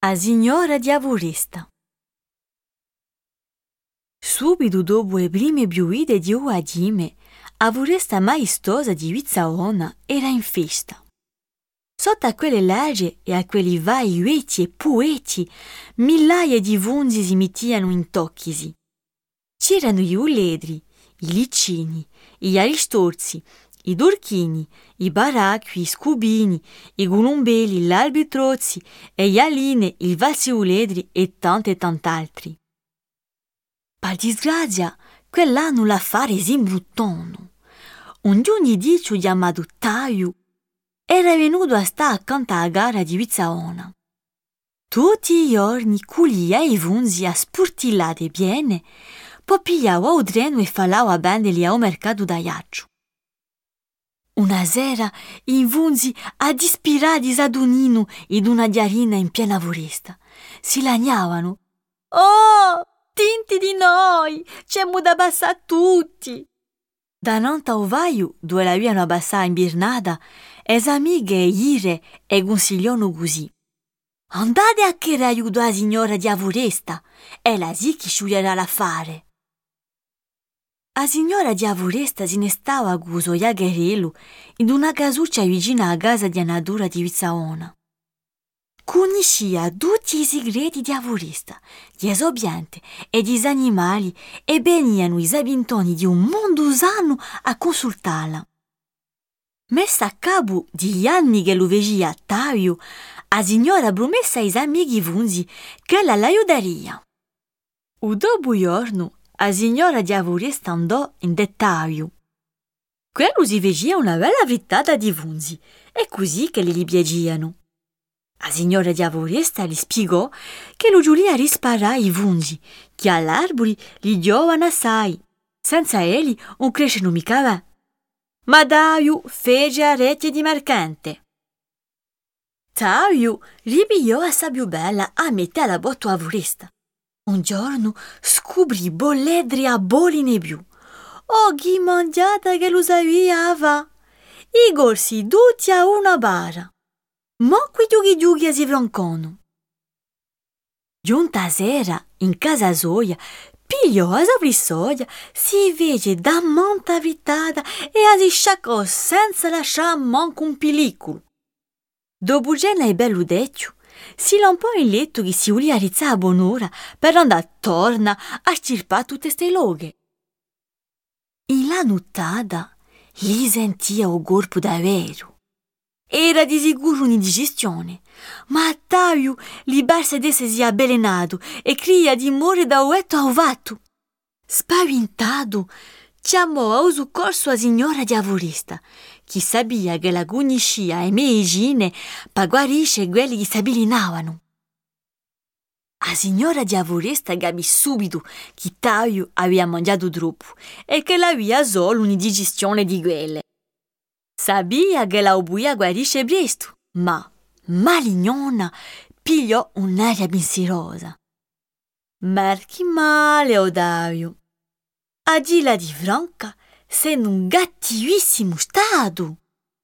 A signora diavolista. Subito dopo le prime biuide di Uadime, a voresta maestosa di Vizzaona era in festa. Sotto a quelle legge e a quelli vai ueti e pueti, migliaia di vunzi si mettiano in tocchisi. C'erano gli uledri, i licini, gli aristorzi, i dorchini, i baracchi, i scubini, i gulumbeli, gli albitrozzi, e gli aline, il valsi uledri e tant'altri. Per disgrazia, quell'anno l'affare si imbruttò. Un giorno dicio chiamato Taio era venuto a stare accanto alla gara di Vizzaona. Tutti i giorni culia i vunzi a spurtillate piene, poi pigliava il treno e falava a venderli al mercato da Iaccio. Una sera i vunzi a dispirati sadunino ed una diarina in piena foresta si lagnavano. «Oh, tinti di noi, c'è da passare tutti!» Davanti al vaio, dove l'avevano abbassata in birnata, le amiche ire e consigliano così. «Andate a chiedere aiuto alla signora di Avoresta, è la sì che scioglierà l'affare!» La signora di Avoresta se ne stava con suo iagherello in una casuccia vicina alla casa di Anadura di Vizzaona. Conosceva tutti i segreti di Avoresta, gli esobianti e gli animali e venivano i sabintoni di un mondo usano a consultarla. Messa a capo degli anni che lo vedeva a Taio, la signora promessa ai amici vunzi che la aiuteria. Un dopo giorno, la signora di Avoresta andò in dettaglio. Quello si vedeva una bella frittata di vunzi, e così che li piacevano. La signora di Avoresta gli spiegò che lo giulia risparare i vunzi, che all'arbori li giovano assai. Senza egli non crescono mica va. Ma Taio fece a rete di mercante. Taio ripigliò assai più bella a mettere la botta a Avoresta. Un giorno scoprì bolledri a boline più. Oh, che mangiata che lo sapeva! I corsi tutti a una bara. Ma qui giughi si francono. Giunta sera, in casa sua, pigliò a saprisoglia, si fece da monta frittata e si sciacquò senza lasciare manco un pellicolo. Dopo cena e bello detto, si lampò in letto che si voleva rizzare a buon'ora per andare torna a stirpare tutte ste loghe. In la nottata li sentia un corpo davvero. Era di sicuro un'indigestione, ma a Taio li barse d'esse si abbelenato e cria di morire da uetto a uvatto. Spaventato, chiamò a soccorso a signora di Avoresta, che sapeva che la conoscia e medicine per guarisce quelli che si abilinavano. La signora di Avoresta capì subito che Taio aveva mangiato troppo e che l'aveva solo un'indigestione di quelle. Sabia che la obuia guarisce presto, ma malignona pigliò un'aria pensierosa. Marchi male, Ottavio. Agila di Franca sei in un cattivissimo stato.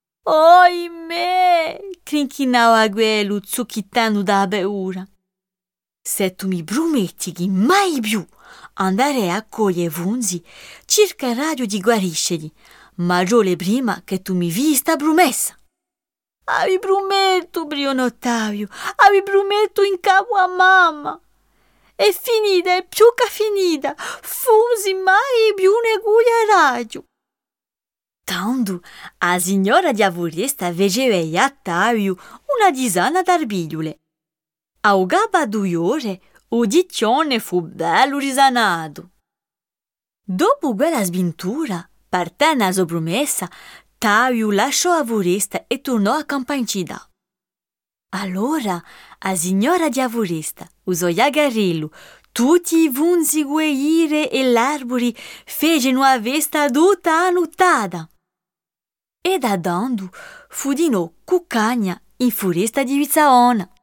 Oimè, crinchinava quello zucchittando da paura. Se tu mi prometti che mai più andrei a cogliere vunzi, cercherai di guariscerli, ma giole prima che tu mi fai sta promessa. Vi prometto, Brion Ottavio, vi prometto in capo a mamma. È finita, è più che finita, fusi mai più ne cuglieraggio. Tanto, la signora di Avoresta vedeva a Ottavio una disana d'arbigliole. A gaba 2 ore, o diccione fu bello risanato. Dopo quella sventura, partendo a sua promessa, Taio lasciò Avoresta e tornò a Campancida. Allora, la signora di Avoresta usò Iagherello, tutti i vunzi guaire e l'arbori fecero a vesta tutta la nottata. E da dando fu di nuovo cuccagna in foresta di Vizzaona.